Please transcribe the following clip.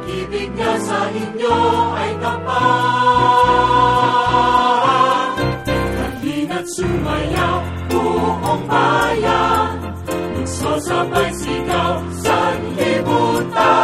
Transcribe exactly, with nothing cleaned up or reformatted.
pag-ibig niya sa inyo ay tapat. Halina't sumayaw, buong bayan, magsasabay sigaw, sanlibutan.